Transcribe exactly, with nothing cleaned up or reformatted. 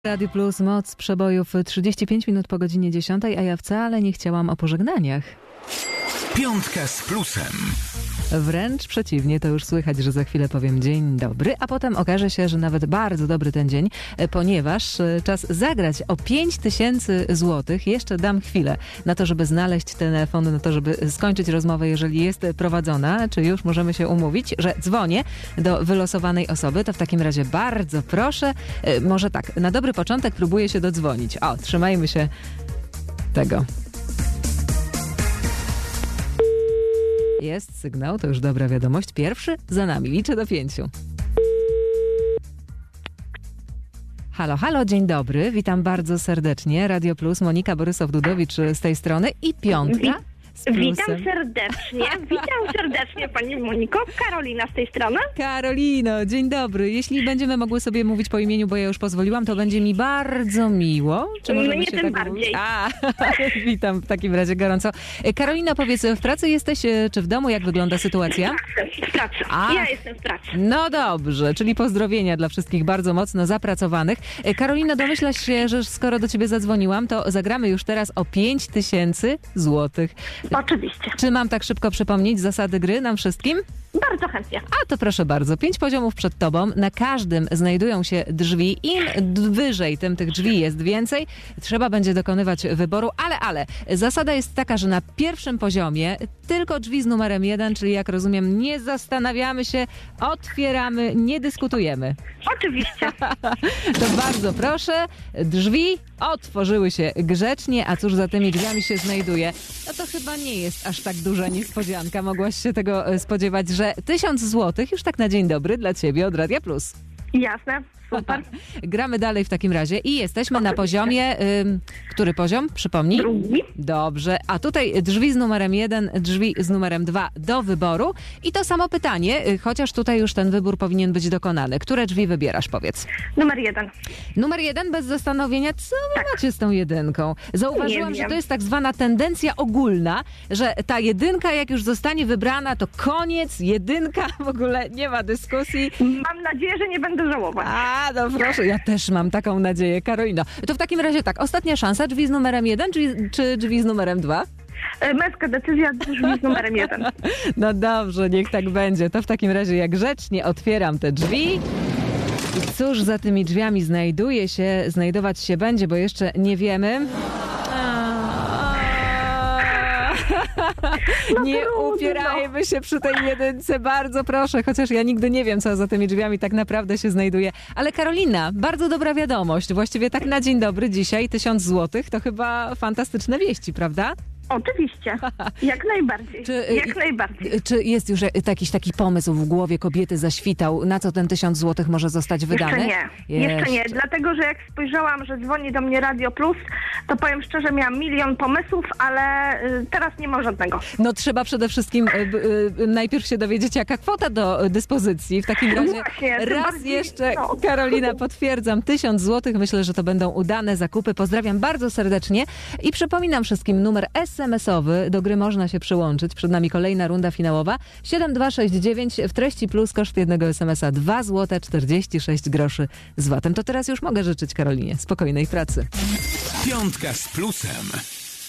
Radio Plus, moc przebojów, trzydzieści pięć minut po godzinie dziesiątej, a ja wcale nie chciałam o pożegnaniach. Piątka z plusem. Wręcz przeciwnie, to już słychać, że za chwilę powiem dzień dobry, a potem okaże się, że nawet bardzo dobry ten dzień, ponieważ czas zagrać o pięć tysięcy złotych. Jeszcze dam chwilę na to, żeby znaleźć telefon, na to, żeby skończyć rozmowę, jeżeli jest prowadzona. Czy już możemy się umówić, że dzwonię do wylosowanej osoby? To w takim razie bardzo proszę. Może tak, na dobry początek próbuję się dodzwonić. O, trzymajmy się tego. Jest sygnał, to już dobra wiadomość. Pierwszy za nami, liczę do pięciu. Halo, halo, dzień dobry, witam bardzo serdecznie. Radio Plus, Monika Borysow-Dudowicz z tej strony i piątka. Witam serdecznie, witam serdecznie Pani Moniko, Karolina z tej strony. Karolino, dzień dobry. Jeśli będziemy mogły sobie mówić po imieniu, bo ja już pozwoliłam, to będzie mi bardzo miło. Czy możemy Mnie się tym tak bardziej. mówić? A, witam w takim razie gorąco. Karolina, powiedz, w pracy jesteś, czy w domu? Jak wygląda sytuacja? W pracy, A. ja jestem w pracy. No dobrze, czyli pozdrowienia dla wszystkich bardzo mocno zapracowanych. Karolina, domyślasz się, że skoro do ciebie zadzwoniłam, to zagramy już teraz o pięć tysięcy złotych. Oczywiście. Czy mam tak szybko przypomnieć zasady gry nam wszystkim? Bardzo chętnie. A to proszę bardzo, pięć poziomów przed tobą, na każdym znajdują się drzwi. Im d- wyżej, tym tych drzwi jest więcej. Trzeba będzie dokonywać wyboru, ale, ale, zasada jest taka, że na pierwszym poziomie tylko drzwi z numerem jeden, czyli jak rozumiem, nie zastanawiamy się, otwieramy, nie dyskutujemy. Oczywiście. To bardzo proszę, drzwi otworzyły się grzecznie, a cóż za tymi drzwiami się znajduje? No to chyba nie jest aż tak duża niespodzianka. Mogłaś się tego spodziewać, że tysiąc złotych już tak na dzień dobry dla ciebie od Radia Plus. Jasne, super. Gramy dalej w takim razie i jesteśmy na poziomie... Ym, który poziom? Przypomnij. Drugi. Dobrze, a tutaj drzwi z numerem jeden, drzwi z numerem dwa do wyboru i to samo pytanie, y, chociaż tutaj już ten wybór powinien być dokonany. Które drzwi wybierasz, powiedz? Numer jeden. Numer jeden bez zastanowienia, co wy Tak. macie z tą jedynką? Zauważyłam, Nie że wiem. to jest tak zwana tendencja ogólna, że ta jedynka jak już zostanie wybrana, to koniec, jedynka, w ogóle nie ma dyskusji. Mam nadzieję, że nie będę żałować. A, no proszę, ja też mam taką nadzieję, Karolino. To w takim razie tak, ostatnia szansa, drzwi z numerem jeden, czy, czy drzwi z numerem dwa? E, Męska decyzja, drzwi z numerem jeden. No dobrze, niech tak będzie. To w takim razie ja grzecznie otwieram te drzwi. I cóż za tymi drzwiami znajduje się, znajdować się będzie, bo jeszcze nie wiemy. Nie trudno. upierajmy się przy tej jedynce, bardzo proszę, chociaż ja nigdy nie wiem, co za tymi drzwiami tak naprawdę się znajduje. Ale Karolina, bardzo dobra wiadomość. Właściwie tak na dzień dobry dzisiaj, tysiąc złotych, to chyba fantastyczne wieści, prawda? Oczywiście, jak najbardziej, Czy, jak najbardziej. Czy jest już jakiś taki pomysł w głowie kobiety zaświtał, na co ten tysiąc złotych może zostać wydany? Jeszcze nie, jeszcze nie, dlatego że jak spojrzałam, że dzwoni do mnie Radio Plus, to powiem szczerze, miałam milion pomysłów, ale y, teraz nie ma żadnego. No trzeba przede wszystkim y, y, najpierw się dowiedzieć, jaka kwota do dyspozycji. W takim razie Właśnie, tym raz bardziej, jeszcze, no. Karolina, potwierdzam, tysiąc złotych. Myślę, że to będą udane zakupy. Pozdrawiam bardzo serdecznie i przypominam wszystkim numer es em esowy. Do gry można się przyłączyć. Przed nami kolejna runda finałowa. siedem dwa sześć dziewięć w treści plus koszt jednego es em esa dwa złote czterdzieści sześć groszy z vatem. To teraz już mogę życzyć Karolinie spokojnej pracy. Piątka z plusem.